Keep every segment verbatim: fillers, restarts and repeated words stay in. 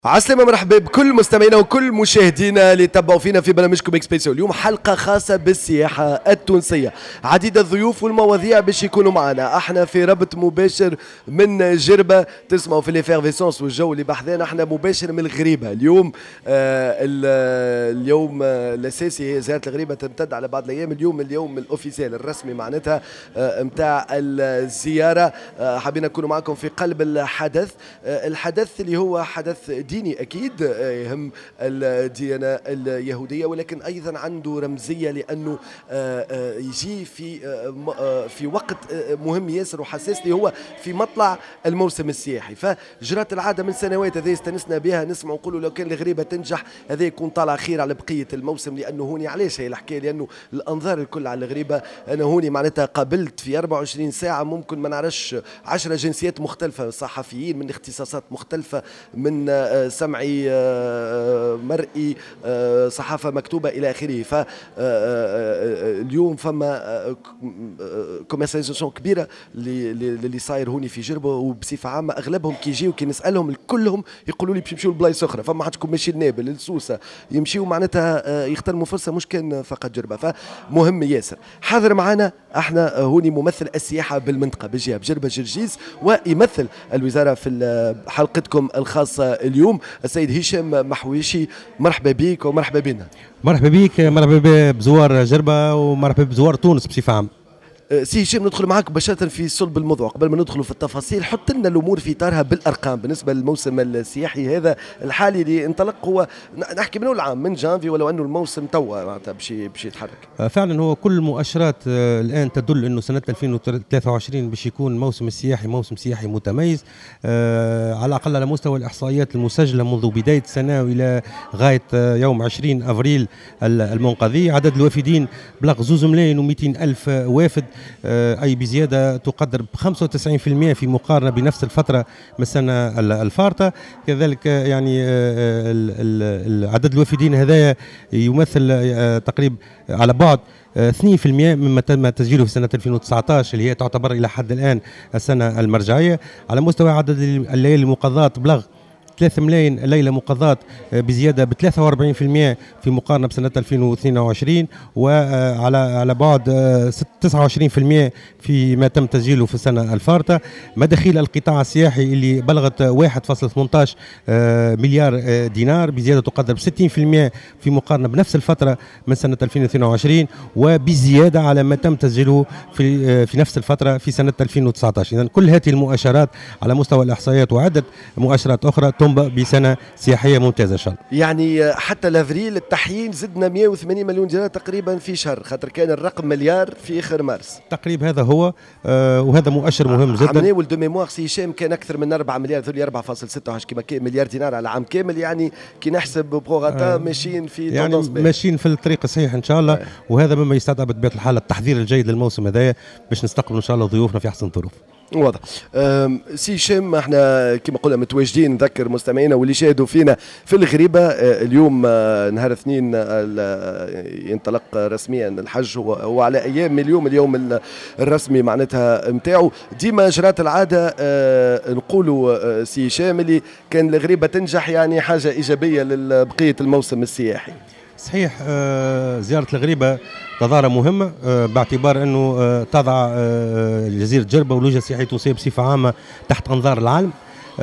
عسلامة، مرحبا بكل مستمعينا وكل مشاهدينا اللي تبعوا فينا في برنامجكم اكسبريسيو. اليوم حلقة خاصة بالسياحة التونسية، عديد الضيوف والمواضيع باش يكونوا معنا. احنا في ربط مباشر من جربة، تسمعوا في ليفيرفيسونس والجو اللي بحذانا. احنا مباشر من الغريبة اليوم. آه اليوم آه الاساسي هي زيارة الغريبة، تمتد على بعض الايام. اليوم اليوم الاوفيسيال الرسمي معناتها آه متاع الزيارة. آه حابين نكونوا معكم في قلب الحدث. آه الحدث اللي هو حدث ديني أكيد يهم الديانة اليهودية، ولكن أيضا عنده رمزية لأنه يجي في في وقت مهم ياسر وحساس اللي هو في مطلع الموسم السياحي. فجرات العادة من سنوات هذه استنسنا بها، نسمع نقولوا لو كان الغريبة تنجح هذا يكون طالع خير على بقية الموسم، لأنه هوني علاش هي الحكاية، لأنه الأنظار الكل على الغريبة. أنا هوني معناتها قابلت في أربعة وعشرين ساعة ممكن ما نعرفش عشرة جنسيات مختلفة، صحفيين من اختصاصات مختلفة، من سمعي مرئي صحافة مكتوبة إلى آخره. فاليوم فما كوميرسياليزاسيون كبيرة اللي صاير هوني في جربة، وبصفة عامة أغلبهم كي يجيو كي نسألهم كلهم يقولوا لي باش يمشيو لبلايص أخرى. فما حدكم ماشي لنابل لسوسة يمشيو معناتها يختاروا فرصة، مش كان فقط جربة. فمهم ياسر. حاضر معنا احنا هوني ممثل السياحة بالمنطقة بالجهة بجربة جرجيز، ويمثل الوزارة في حلقتكم الخاصة اليوم السيد هشام محويشي. مرحبا بك ومرحبا بنا. مرحبا بك، مرحبا بزوار جربة ومرحبا بزوار تونس بصفة عامة. سي هشام، ندخل معك مباشرة في صلب الموضوع. قبل ما ندخل في التفاصيل حط لنا الأمور في إطارها بالأرقام بالنسبة للموسم السياحي هذا الحالي اللي انطلق. هو نحكي منه العام من جانفي، ولو أنه الموسم توا معناتها باش باش يتحرك. فعلا هو كل المؤشرات الآن تدل أنه سنة ألفين وثلاثة وعشرين باش يكون موسم السياحي موسم سياحي متميز، على الأقل على مستوى الإحصائيات المسجلة منذ بداية السنة إلى غاية يوم عشرين أفريل المنقذي. عدد الوافدين بلغ زوز ملايين ومئتين ألف وافد، أي بزيادة تقدر بخمسة وتسعين بالمئة في مقارنة بنفس الفترة من السنة الفارطة. كذلك يعني عدد الوافدين هذا يمثل تقريبا على بعد اثنين بالمئة مما تم تسجيله في سنة ألفين وتسعة عشر اللي هي تعتبر إلى حد الآن السنة المرجعية. على مستوى عدد الليالي المقضاة بلغ ثلاثة ملايين ليلة مقضاة، بزيادة ب ثلاثة وأربعين بالمئة في مقارنة بسنة ألفين واثنين وعشرين، وعلى على بعد تسعة وعشرين بالمئة فيما تم تسجيله في السنة الفارطة. مداخيل القطاع السياحي اللي بلغت واحد فاصلة ثمانية عشر مليار دينار، بزيادة تقدر ب ستين بالمئة في مقارنة بنفس الفترة من سنة ألفين واثنين وعشرين، وبزيادة على ما تم تسجيله في في نفس الفترة في سنة ألفين وتسعة عشر. إذن كل هذه المؤشرات على مستوى الإحصائيات وعدة مؤشرات أخرى بسنة سياحية ممتازة إن شاء الله. يعني حتى لافريل التحيين زدنا مئة وثمانين مليون دينار تقريبا في شهر، خاطر كان الرقم مليار في آخر مارس تقريبا. هذا هو آه وهذا مؤشر مهم جدا. عملنا ولد ميموار سي هشام كان أكثر من أربعة مليار، ذولي أربعة فاصلة ستة وعشرين كما مليار دينار على عام كامل. يعني كي نحسب بروغاتا آه ماشيين في يعني ماشيين في الطريق الصحيح إن شاء الله. آه. وهذا مما يستدعي بطبيعة الحال التحضير الجيد للموسم هذا باش نستقبل إن شاء الله ضيوفنا في أحسن ظروف. واضح. سي هشام، احنا كما قلنا متواجدين، نذكر مستمعينا واللي شاهدوا فينا في الغريبة. اليوم نهار اثنين ينطلق رسميا الحج، هو على ايام اليوم اليوم الرسمي معناتها نتاعو. ديما جرات العادة نقولوا سي هشام اللي كان الغريبة تنجح يعني حاجة ايجابية لبقية الموسم السياحي. صحيح. زيارة الغريبة تظاهرة مهمة باعتبار أنه تضع جزيرة جربة والوجهة السياحية التونسية بصفة عامة تحت أنظار العالم.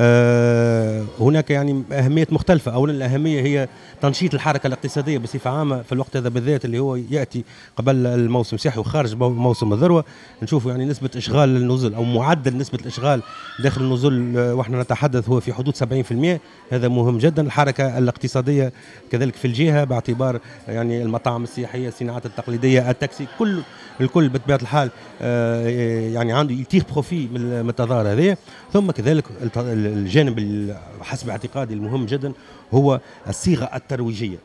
هناك يعني أهمية مختلفة. أولا الأهمية هي تنشيط الحركة الاقتصادية بصفة عامة في الوقت هذا بالذات اللي هو يأتي قبل الموسم السياحي وخارج موسم الذروة. نشوف يعني نسبة إشغال النزل أو معدل نسبة الإشغال داخل النزل وإحنا نتحدث هو في حدود سبعين بالمئة. هذا مهم جدا. الحركة الاقتصادية كذلك في الجهة باعتبار يعني المطاعم السياحية، الصناعات التقليدية، التاكسي، كل الكل بطبيعة الحال يعني عنده يتيخ بروفي من التظاهرة هذه. ثم كذلك الجانب حسب اعتقادي المهم جدا هو الصيغة الترويجية.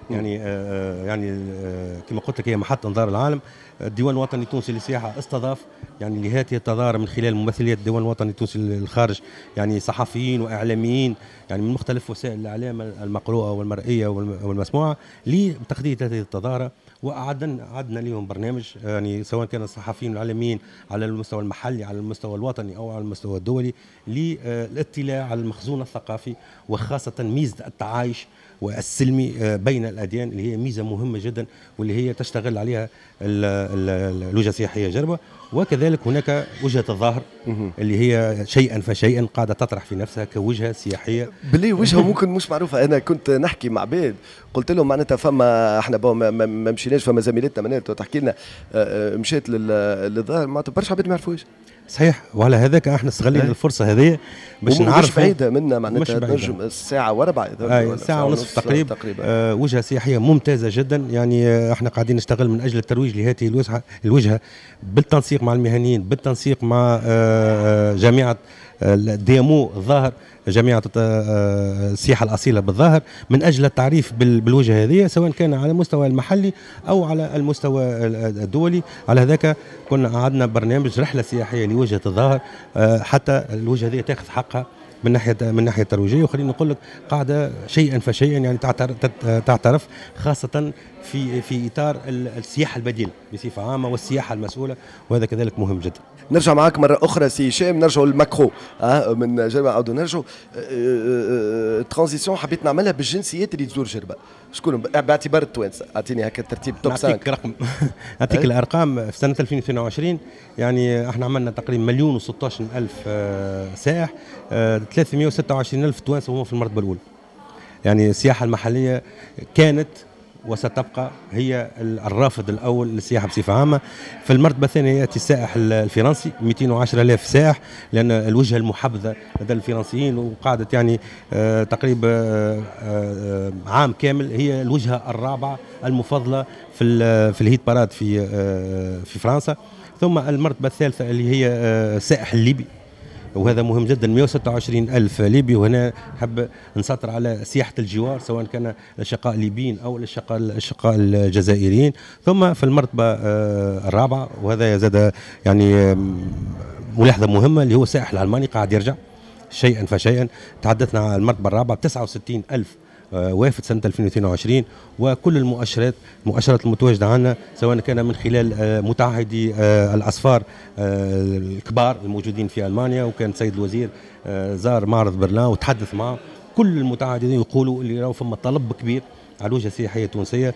يعني آه يعني آه كما قلت لك هي محط انظار العالم. الديوان الوطني التونسي للسياحه استضاف يعني لهذه التظاهره من خلال ممثليات الديوان الوطني التونسي للخارج، يعني صحفيين واعلاميين يعني من مختلف وسائل الاعلام المقروءه والمرئيه والمسموعه لتقديم هذه التظاهره. وأعدنا عدنا لهم برنامج يعني سواء كان الصحفيين والإعلاميين على المستوى المحلي على المستوى الوطني أو على المستوى الدولي للاطلاع على المخزون الثقافي وخاصة ميزة التعايش والسلمي بين الأديان اللي هي ميزة مهمة جدا واللي هي تشتغل عليها الوجهة السياحية جربة. وكذلك هناك وجهة الظاهر اللي هي شيئا فشيئا قاعدة تطرح في نفسها كوجهة سياحية. بلي وجهة ممكن مش معروفة. أنا كنت نحكي مع بيد قلت لهم معناتها فما احنا ما مشيناش فما زميلتنا منات تحكي لنا مشيت للظاهر معناتها برشا عباد ما يعرفوش. صحيح. وعلى هذاك احنا استغلينا الفرصه هذه باش نعرف مش بعيده منا معناتها نجم الساعه وربع آه ساعه ونصف تقريبا, تقريبا. آه وجهه سياحيه ممتازه جدا. يعني آه احنا قاعدين نشتغل من اجل الترويج لهذه الوجهه الوجهه بالتنسيق مع المهنيين بالتنسيق مع آه جامعه الديامو الظاهر جامعة السياحة الأصيلة بالظاهر من أجل التعريف بالوجهة هذه سواء كان على المستوى المحلي أو على المستوى الدولي. على هذاك كنا عندنا برنامج رحلة سياحية لوجهة الظاهر حتى الوجهة هذه تأخذ حقها من ناحية من ناحية الترويجية. وخلينا نقول لك قاعدة شيئا فشيئا يعني تعترف خاصة في في إطار السياحة البديلة بصفة عامة والسياحة المسؤولة وهذا كذلك مهم جدا. نرجع معك مرة أخرى سي هشام نرجعوا للماكرو أه من جربة عاودوا نرجعوا ترانزيسيون حبيت نعملها بالجنسيات اللي تزور جربة شكون باعتبار التوانسة أعطيني هكا ترتيب توب خمسة. نعطيك رقم أعطيك الأرقام في سنة ألفين واثنين وعشرين يعني احنا عملنا تقريبا مليون وستة عشر ألف سائح ثلاثمئة وستة وعشرين ألف توانسة وهم في المرتبة الأولى. يعني السياحة المحلية كانت وستبقى هي الرافد الأول للسياحة بصفة عامة. في المرتبة الثانية يأتي السائح الفرنسي مئتين وعشرة آلاف سائح لأن الوجهة المحبذة لدى الفرنسيين وقاعدة يعني آه تقريبا آه آه عام كامل هي الوجهة الرابعة المفضلة في في الهيت باراد في آه في فرنسا. ثم المرتبة الثالثة اللي هي آه السائح الليبي وهذا مهم جدا مئة وستة وعشرين ألف ليبي. وهنا نحب نسطر على سياحة الجوار سواء كان الأشقاء الليبيين أو الأشقاء الأشقاء الجزائريين. ثم في المرتبة الرابعة وهذا يزاد يعني ملاحظة مهمة اللي هو السائح الألماني قاعد يرجع شيئا فشيئا. تحدثنا عن المرتبة الرابعة تسعة وستين ألف وافد سنة ألفين واثنين وعشرين. وكل المؤشرات المؤشرات المتواجدة عندنا سواء كان من خلال متعهدي الأسفار الكبار الموجودين في ألمانيا وكان سيد الوزير زار معرض برلين وتحدث معه كل المتعهدين يقولوا اللي راهو فما طلب كبير على الوجهة السياحية التونسية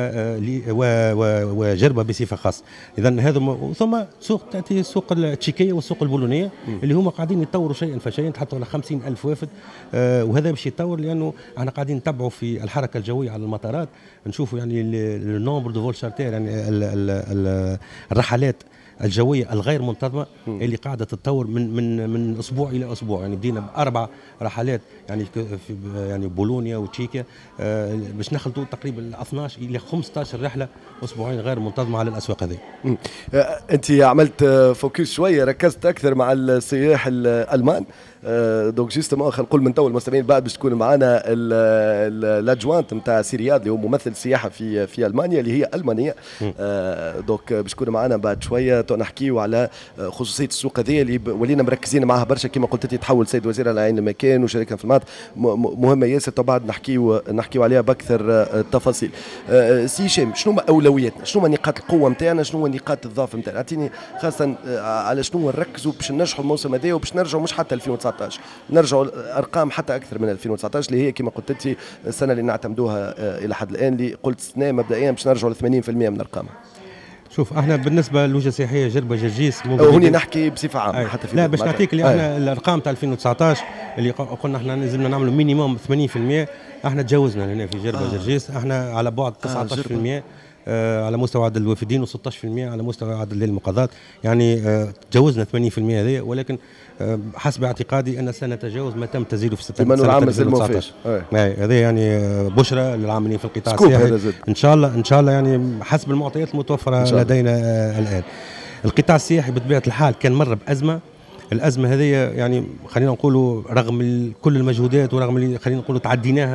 وجربة بصفة خاصة. إذن هذا م... ثم سوق تأتي السوق التشيكية والسوق البولونية اللي هما قاعدين يتطوروا شيئا فشيئا تحطوا على خمسين ألف وافد آه وهذا باش يتطور لأنه احنا قاعدين نتبعوا في الحركة الجوية على المطارات نشوفوا يعني النومبر دو فول شارتير يعني ال ال ال الرحلات الجوية الغير منتظمة اللي قاعدة تتطور من من من أسبوع إلى أسبوع. يعني بدينا بأربع رحلات يعني في يعني بولونيا وتشيكيا آه باش نخلطوا تقريبا اثني عشر إلى خمسة عشر رحلة أسبوعين غير منتظمة على الأسواق هذه. أنت عملت فوكس شوية ركزت أكثر مع السياح الألمان آه دونك جيستمون خلينا نقول من تو المستمعين بعد باش تكون معنا الادجوانت نتاع سيرياد اللي هو ممثل سياحة في في ألمانيا اللي هي ألمانية آه دونك باش تكون معنا بعد شوية نحكيو على خصوصيه السوق هذه اللي ولينا مركزين معها برشا كما قلت انت تحول سيد وزير على عين المكان وشركه في المعاد مهمه ياسر بعد نحكيو نحكيو عليها باكثر التفاصيل. أه سي هشام شنو اولوياتنا شنو نقاط القوه نتاعنا شنو نقاط الضعف نتاعنا اعطيني خاصه على شنو نركزوا باش ننجحوا الموسم هذا وباش نرجعوا مش حتى ألفين وتسعطاش نرجعوا ارقام حتى اكثر من ألفين وتسعطاش اللي هي كما قلت انت السنه اللي نعتمدوها الى حد الان اللي قلت سنه مبدئيا باش نرجعوا ل ثمانين بالمئة من ارقامها. شوف احنا بالنسبه للوجهه السياحيه جربه جرجيس هوني نحكي بصفه عامه حتى في لا باش نعطيك اللي احنا الارقام تاع ألفين وتسعطاش اللي قلنا احنا لازمنا نعملوا مينيموم ثمانين بالمئة احنا تجاوزنا هنا في جربه آه. جرجيس احنا على بعد تسعطاش بالمئة آه على مستوى عدد الوافدين و16% على مستوى عدد المقاضات يعني آه تجاوزنا ثمانين بالمئة هذه ولكن آه حسب اعتقادي ان سنتجاوز ما تم تزيده في سنه ألفين وتسعطاش. هذه يعني بشرى للعاملين في القطاع السياحي ان شاء الله ان شاء الله يعني حسب المعطيات المتوفره لدينا آه الان. القطاع السياحي بطبيعه الحال كان مر بازمه الازمه هذه يعني خلينا نقولوا رغم كل المجهودات ورغم اللي خلينا نقولوا تعديناها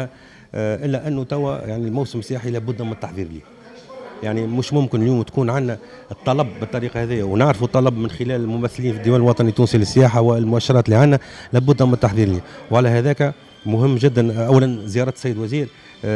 الا انه توا يعني الموسم السياحي لابد من التحضير له. يعني مش ممكن اليوم تكون عندنا الطلب بالطريقه هذه، ونعرفوا الطلب من خلال الممثلين في الديوان الوطني التونسي للسياحه والمؤشرات اللي عندنا، لابد من التحضير له. وعلى هذاك مهم جدا اولا زياره السيد وزير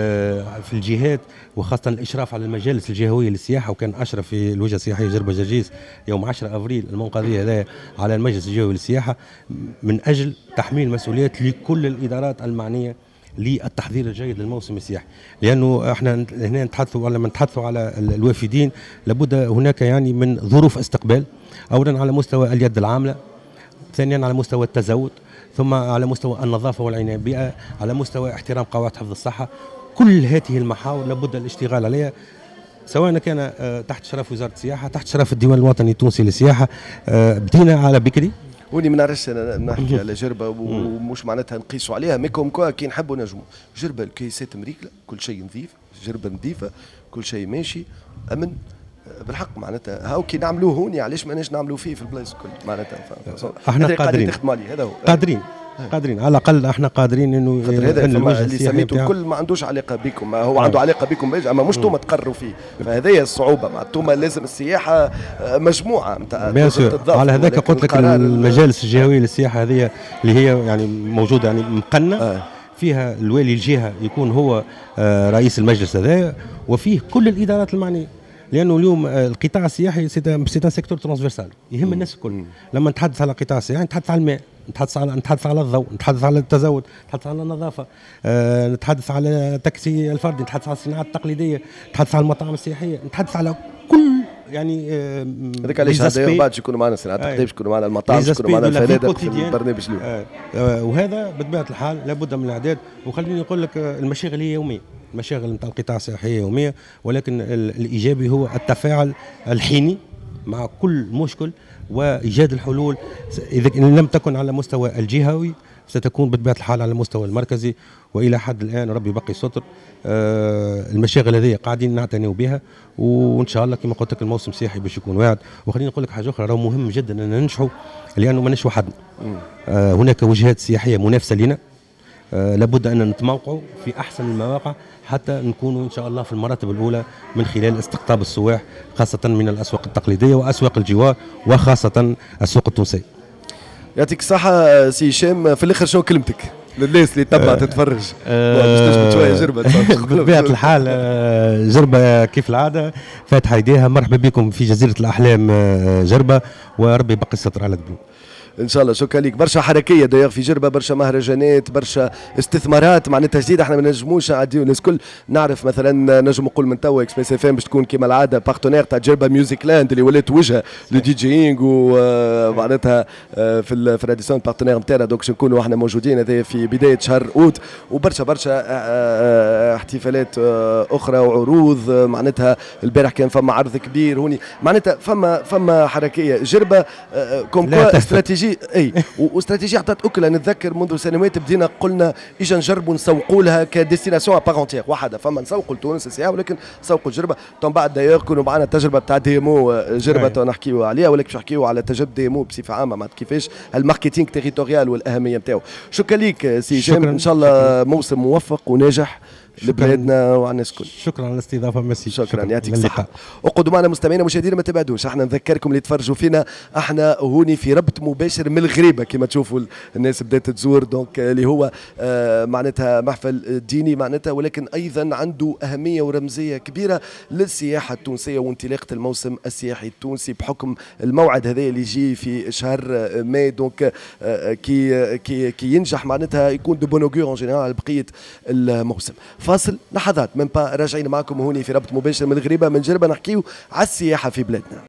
في الجهات، وخاصه الاشراف على المجالس الجهويه للسياحه، وكان اشرف في الوجهه السياحيه جربه جرجيس يوم عشرة افريل المنقضيه هذا على المجلس الجهوي للسياحه، من اجل تحميل مسؤوليات لكل الادارات المعنيه للتحضير الجيد للموسم السياحي. لانه احنا هنا نتحدثوا ولا نتحدثوا على الوافدين، لابد هناك يعني من ظروف استقبال، اولا على مستوى اليد العامله، ثانيا على مستوى التزود، ثم على مستوى النظافه والعنايه بالبيئه، على مستوى احترام قواعد حفظ الصحه. كل هذه المحاور لابد الاشتغال عليها، سواء كان تحت شرف وزاره السياحه، تحت شرف الديوان الوطني التونسي للسياحه. بدينا على بكري، وني ما نعرفش نحكي على جربه ومش معناتها نقيسوا عليها، ميكم كوا كي نحبوا نجموا. جربه الكيسات مريكله، كل شيء نظيف، جربه نظيفه، كل شيء ماشي امن بالحق. معناتها هاو كي نعملوه هوني، علاش ماناش نعملوه فيه في البلايص الكل؟ معناتها احنا قادرين تخدموا عليه، هذا هو قادرين قادرين على الاقل احنا قادرين انه هذا اللي سميته الكل ما عندوش علاقه بكم، هو عنده علاقه بكم باش، اما مش توما تقرروا فيه. فهذه الصعوبه مع توما، لازم السياحه مجموعه نتاع على هذاك قلت لك المجالس الجهويه للسياحه هذه اللي هي يعني موجوده يعني مقنه آه. فيها الوالي الجهه يكون هو رئيس المجلس هذا، وفيه كل الادارات المعنيه، لانه اليوم القطاع السياحي سي ان سيكتور ترانسفيرسال يهم الناس الكل. لما نتحدث على القطاع السياحي نتحدث على الماء، نتحدث على نتحدث على الضوء، نتحدث على التزود، نتحدث على النظافه، أه نتحدث على التاكسي الفردي، نتحدث على الصناعه التقليديه، نتحدث على المطاعم السياحيه، نتحدث على كل يعني هذاك علاش هذا بعد يكونوا معنا صناعه التقليد، يكونوا معنا المطاعم، يكونوا معنا الفنادق في البرنامج اليوم. آه آه وهذا بطبيعه الحال لابد من الاعداد. وخليني نقول لك المشاغل هي يوميه، المشاغل نتاع القطاع السياحي يوميه، ولكن الايجابي هو التفاعل الحيني مع كل مشكل وايجاد الحلول. اذا لم تكن على مستوى الجهوي ستكون بطبيعه الحال على المستوى المركزي، والى حد الان ربي يبقي ستر. آه المشاغل هذه قاعدين نعتنيوا بها، وان شاء الله كما قلت لك الموسم السياحي باش يكون واعد. وخليني نقول لك حاجه اخرى، راهو مهم جدا ان ننجحوا، لانه ماناش وحدنا. آه هناك وجهات سياحيه منافسه لنا، آه لابد ان نتموقعوا في احسن المواقع حتى نكونوا ان شاء الله في المراتب الاولى من خلال استقطاب السواح، خاصه من الاسواق التقليديه واسواق الجوار، وخاصه السوق التونسيه. يعطيك الصحه سي هشام، في الاخر شنو كلمتك للناس اللي تبع تتفرج؟ باش تثبت شويه جربه. بطبيعه الحال جربه كيف العاده فاتحه ايديها، مرحبا بكم في جزيره الاحلام جربه، وربي يبقي الستر على القلوب ان شاء الله. شكرا لك. برشا حركيه داير في جربه، برشا مهرجانات، برشا استثمارات معناتها جديده. احنا ما نجموش نعديو الناس الكل. نعرف مثلا نجم نقول من توا اكسبريس اف ام باش تكون كما العاده بارتنير تاع جربه ميوزيك لاند اللي ولات وجهه للدي جيينغ، ومعناتها في الراديسيون بارتنير نتاعنا. دونك نكونوا احنا موجودين هذا في بدايه شهر اوت، وبرشا برشا احتفالات اخرى وعروض. معناتها البارح كان فما عرض كبير هوني، معناتها فما فما حركيه جربه كوم كوا استراتيجيه اي واستراتيجيه عطات اكله. نتذكر منذ سنوات بدينا قلنا اجا نجربوا نسوقوا لها كديستيناسيون ابارونتيغ وحده، فما نسوقوا لتونس السياحه ولكن نسوقوا جربه. من بعد دايوغ كانوا معنا التجربه تاع ديمو جربه نحكيوا عليها، ولكن باش نحكيوا على تجربه ديمو بصفه عامه مع كيفاش الماركتينغ تيريتوريال والاهميه نتاعو. شكرا لك سي هشام، ان شاء الله موسم موفق وناجح لبلادنا وعلى الناس الكل. شكرا على الاستضافه. ميرسي. شكرا يعطيك الصحه. اقعدوا معنا مستمعينا مشاهدينا، ما تبعدوش. احنا نذكركم اللي تفرجوا فينا، احنا هوني في ربط مباشر من الغريبه كما تشوفوا الناس بدات تزور. دونك اللي هو آه معناتها محفل ديني معناتها، ولكن ايضا عنده اهميه ورمزيه كبيره للسياحه التونسيه وانطلاقه الموسم السياحي التونسي بحكم الموعد هذا اللي يجي في شهر ماي. دونك آه كي كي كي ينجح معناتها يكون دو بونوغور اون جينيرال على بقيه الموسم. فاصل لحظات من با راجعين معكم هوني في ربط مباشر من الغريبه من جربه، نحكيو على السياحه في بلادنا.